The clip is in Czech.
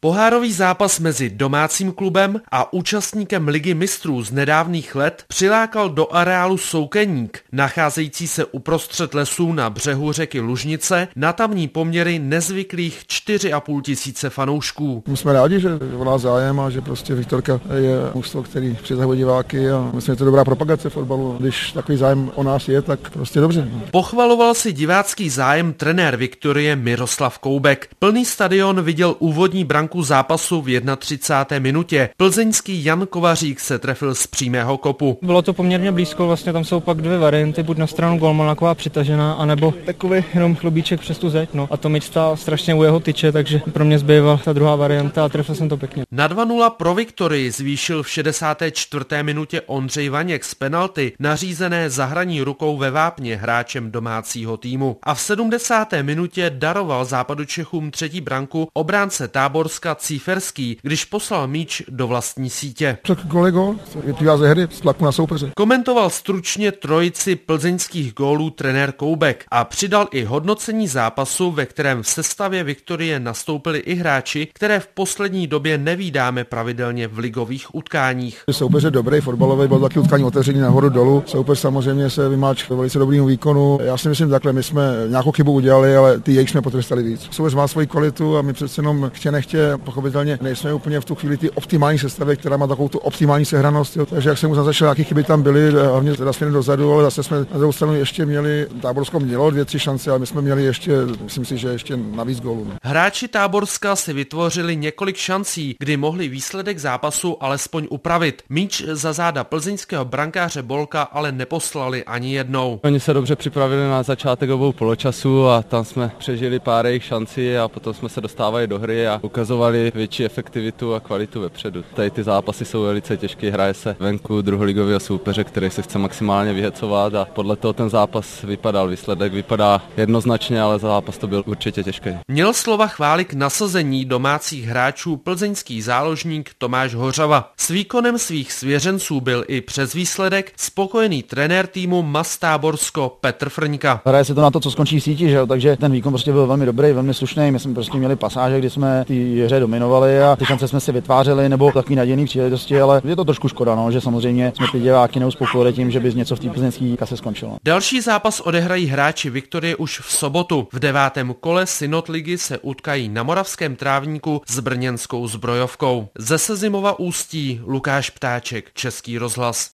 Pohárový zápas mezi domácím klubem a účastníkem Ligy mistrů z nedávných let přilákal do areálu Soukeník, nacházející se uprostřed lesů na břehu řeky Lužnice, na tamní poměry nezvyklých 4,5 tisíce fanoušků. My jsme rádi, že o nás zájem a že prostě Viktorka je mužstvo, který přitahuje diváky a myslím, že je to dobrá propagace fotbalu. Když takový zájem o nás je, tak prostě dobře. Pochvaloval si divácký zájem trenér Viktorie Miroslav Koubek. Plný stadion viděl úvodní branku zápasu v 31. minutě. Plzeňský Jan Kovařík se trefil z přímého kopu. Bylo to poměrně blízko, vlastně tam jsou pak dvě varianty, buď na stranu golmana taková přitažená, anebo takový jenom chlubíček přes tu zeď, a to míč stál strašně u jeho tyče, takže pro mě zbývala ta druhá varianta a trefil jsem to pěkně. Na 2:0 pro Viktorii zvýšil v 64. minutě Ondřej Vaněk z penalty, nařízené za hraní rukou ve vápně hráčem domácího týmu. A v 70. minutě daroval Západočechům třetí branku obránce Táborska Cíferský, když poslal míč do vlastní sítě. Kolego, vyplývá ze hry, z tlaku na soupeře. Komentoval stručně trojici plzeňských gólů trenér Koubek a přidal i hodnocení zápasu, ve kterém v sestavě Viktorie nastoupili i hráči, které v poslední době nevídáme pravidelně v ligových utkáních. Soupeř je dobrý, fotbalový, byl taky utkání otevření nahoru dolů. Soupeř samozřejmě se vymáč velice dobrýmu výkonu. Já si myslím takhle, my jsme nějakou chybu udělali, ale ty jejich jsme potrestali víc. Soupeř má svoji kvalitu a my přece jenom chtě nechtě, pochopitelně nejsme úplně v tu chvíli ty optimální sestavy, která má takovou tu optimální sehranost. Jo. Takže jak jsem už naznačil, jaké chyby tam byly, hlavně teda směrem dozadu, ale zase jsme na druhou stranu ještě měli, Táborsko mělo 2-3 šance, ale my jsme měli ještě, myslím si, že ještě navíc gólů. Hráči Táborska si vytvořili několik šancí, kdy mohli výsledek zápasu alespoň upravit. Míč za záda plzeňského brankáře Bolka ale neposlali ani jednou. Oni se dobře připravili na začátek obou poločasu a tam jsme přežili pár jejich šancí a potom jsme se dostávali do hry a ukazovali větší efektivitu a kvalitu vepředu. Tady ty zápasy jsou velice těžké, hraje se venku druholigového soupeře, který se chce maximálně vyhecovat a podle toho ten zápas vypadal. Výsledek vypadá jednoznačně, ale zápas to byl určitě těžký. Měl slova chvály k nasazení domácích hráčů plzeňský záložník Tomáš Hořava. S výkonem svých svěřenců byl i přes výsledek spokojený trenér týmu MAS Táborsko Petr Frňka. Hraje se to na to, co skončí v síti, že jo? Takže ten výkon prostě byl velmi dobrý, velmi slušný. My jsme prostě měli pasáže, kdy jsme ty hře dominovali a ty šance jsme si vytvářeli nebo takový nadějný příležitosti, ale je to trošku škoda, že samozřejmě jsme ty diváky neuspokojili tím, že by něco v té plzeňské kase skončilo. Další zápas odehrají hráči Viktorie už v sobotu. V 9. kole Synod ligy se utkají na Moravském Trávníku s brněnskou Zbrojovkou. Ze Sezimova Ústí Lukáš Ptáček, Český rozhlas.